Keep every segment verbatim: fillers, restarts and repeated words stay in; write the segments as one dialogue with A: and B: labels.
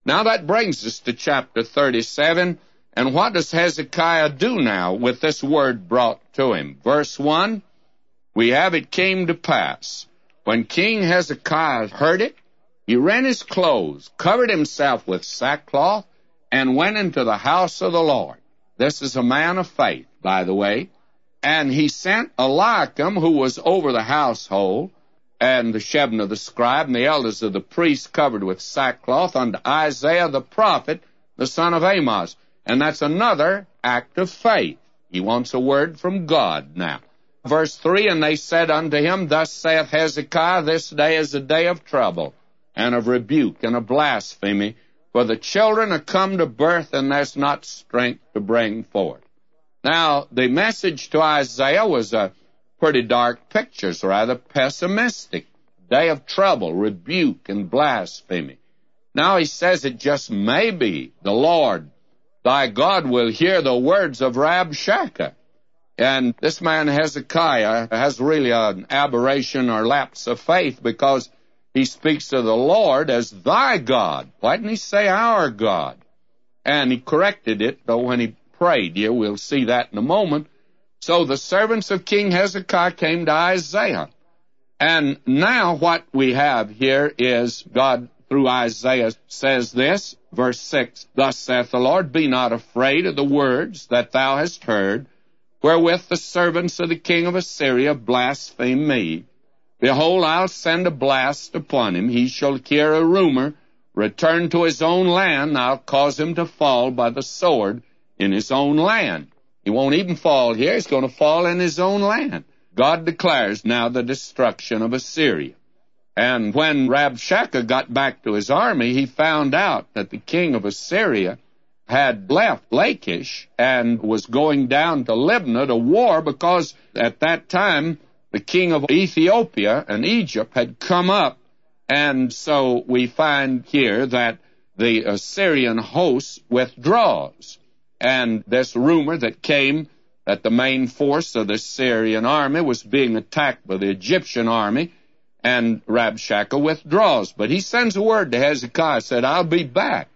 A: Now that brings us to chapter thirty-seven, and what does Hezekiah do now with this word brought to him? Verse one, we have, it came to pass, when King Hezekiah heard it, he rent his clothes, covered himself with sackcloth, and went into the house of the Lord. This is a man of faith, by the way. And he sent Eliakim, who was over the household, and the Shebna the scribe, and the elders of the priests covered with sackcloth, unto Isaiah the prophet, the son of Amoz. And that's another act of faith. He wants a word from God now. Verse three, and they said unto him, Thus saith Hezekiah, this day is a day of trouble, and of rebuke, and of blasphemy, for the children are come to birth, and there's not strength to bring forth. Now, the message to Isaiah was a pretty dark picture, so rather pessimistic. Day of trouble, rebuke, and blasphemy. Now he says it just may be the Lord, thy God, will hear the words of Rabshakeh. And this man Hezekiah has really an aberration or lapse of faith, because he speaks to the Lord as thy God. Why didn't he say our God? And he corrected it, though, when he prayed. Here, we'll see that in a moment. So the servants of King Hezekiah came to Isaiah. And now what we have here is God, through Isaiah, says this, verse six, Thus saith the Lord, Be not afraid of the words that thou hast heard, wherewith the servants of the king of Assyria blaspheme me. Behold, I'll send a blast upon him. He shall hear a rumor, return to his own land. I'll cause him to fall by the sword in his own land. He won't even fall here. He's going to fall in his own land. God declares now the destruction of Assyria. And when Rabshakeh got back to his army, he found out that the king of Assyria had left Lachish and was going down to Libnah to war, because at that time the king of Ethiopia and Egypt had come up. And so we find here that the Assyrian host withdraws. And this rumor that came that the main force of the Syrian army was being attacked by the Egyptian army, and Rabshakeh withdraws. But he sends a word to Hezekiah, said, I'll be back.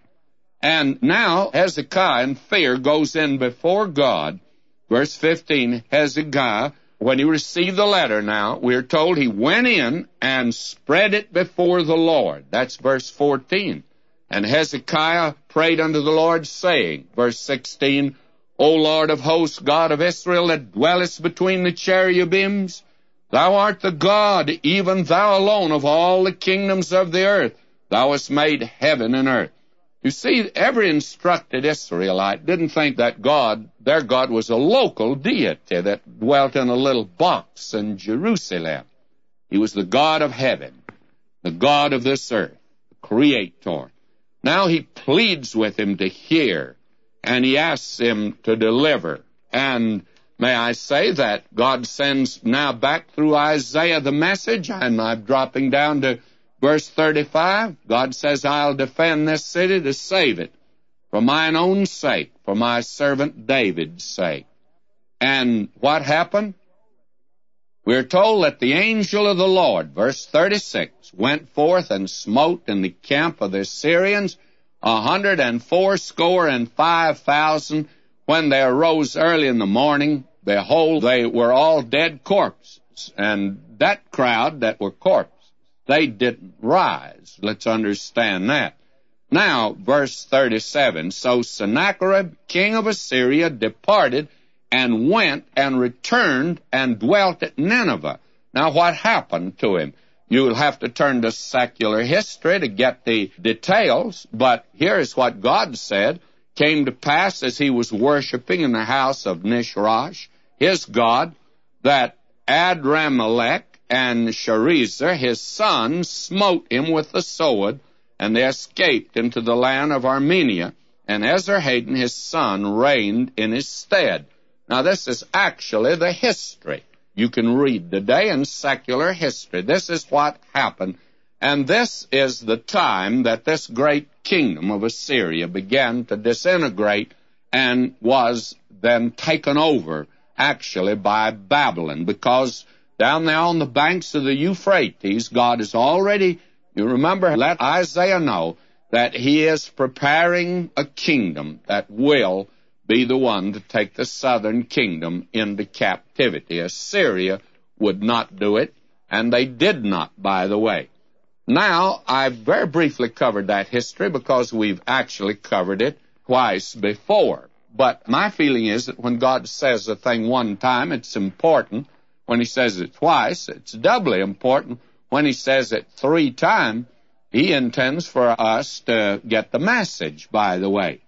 A: And now Hezekiah, in fear, goes in before God. Verse fifteen, Hezekiah, when he received the letter now, we're told he went in and spread it before the Lord. That's verse fourteen. And Hezekiah prayed unto the Lord, saying, verse sixteen, O Lord of hosts, God of Israel, that dwellest between the cherubims, thou art the God, even thou alone, of all the kingdoms of the earth. Thou hast made heaven and earth. You see, every instructed Israelite didn't think that God, their God, was a local deity that dwelt in a little box in Jerusalem. He was the God of heaven, the God of this earth, the Creator. Now he pleads with him to hear, and he asks him to deliver. And may I say that God sends now back through Isaiah the message, and I'm dropping down to verse thirty-five. God says, I'll defend this city to save it for mine own sake, for my servant David's sake. And what happened? We're told that the angel of the Lord, verse thirty-six, went forth and smote in the camp of the Assyrians a hundred and fourscore and five thousand. When they arose early in the morning, behold, they were all dead corpses. And that crowd that were corpses, they didn't rise. Let's understand that. Now, verse thirty-seven, So Sennacherib, king of Assyria, departed and went and returned and dwelt at Nineveh. Now, what happened to him? You'll have to turn to secular history to get the details, but here's what God said. Came to pass as he was worshiping in the house of Nishrosh, his god, that Adramelech and Sharezer, his son, smote him with the sword, and they escaped into the land of Armenia, and Esarhaddon, his son, reigned in his stead. Now, this is actually the history. You can read today in secular history. This is what happened. And this is the time that this great kingdom of Assyria began to disintegrate and was then taken over, actually, by Babylon, because down there on the banks of the Euphrates, God has already, you remember, let Isaiah know that he is preparing a kingdom that will be the one to take the southern kingdom into captivity. Assyria would not do it, and they did not, by the way. Now, I've very briefly covered that history because we've actually covered it twice before. But my feeling is that when God says a thing one time, it's important. When he says it twice, it's doubly important. When he says it three times, he intends for us to get the message, by the way.